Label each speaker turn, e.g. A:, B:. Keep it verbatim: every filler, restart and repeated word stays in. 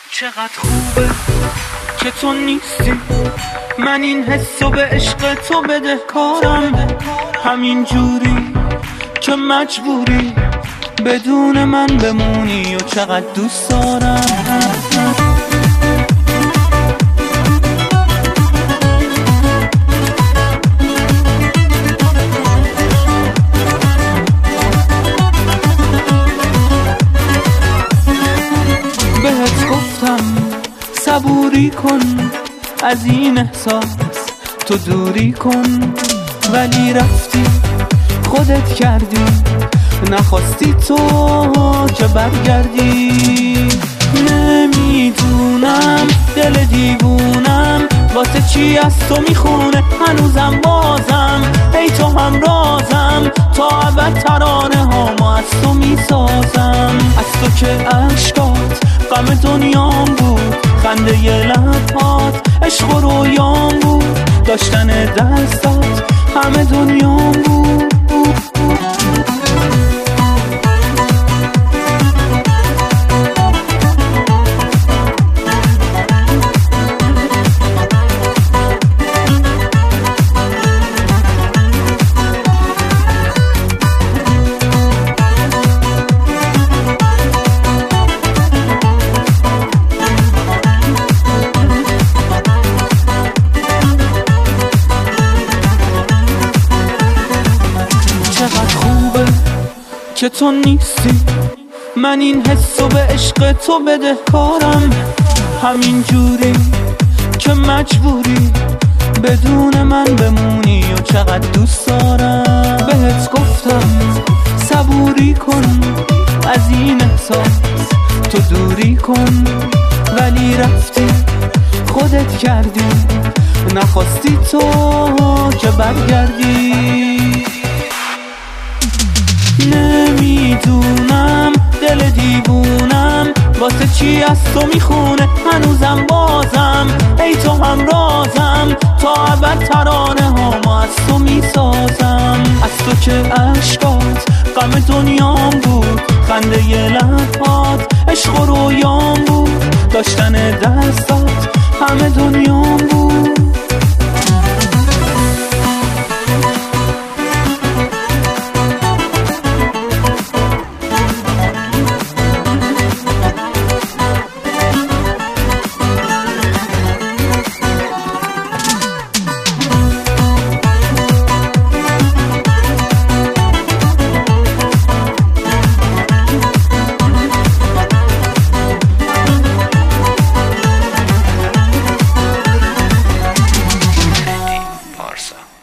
A: چقدر خوبه که تو نیستی، من این حسو به عشق تو بدهکارم، همین جوری که مجبوری بدون من بمونی و چقدر دوست دارم. بهت گفتم صبوری کن، از این احساس تو دوری کن، ولی رفتی خودت کردی، نخواستی تو که برگردی. نمیدونم دل دیوونم واسه چی از تو میخونه، هنوزم بازم ای تو هم رازم، تا ابد ترانه هامو از تو میسازم. از تو که عشقات غم دنیام بود، خنده ی لبات عشق و رویام بود، داشتن دستات همه دنیام بود. که تو نیستی، من این حسو به عشق تو بدهکارم، همین جوری که مجبوری بدون من بمونی و چقدر دوست دارم. بهت گفتم صبوری کن، از این احساس تو دوری کن، ولی رفتی خودت کردی، نخواستی تو که برگردی. نمیدونم دل دیوونم واسه چی از تو میخونه، هنوزم بازم ای تو هم رازم، تا ابد ترانه هامو از تو میسازم. از تو که عشقات غم دنیام بود، خنده ی لبات عشق و رویام بود، داشتن دستات همه دنیام بود.
B: Parsa.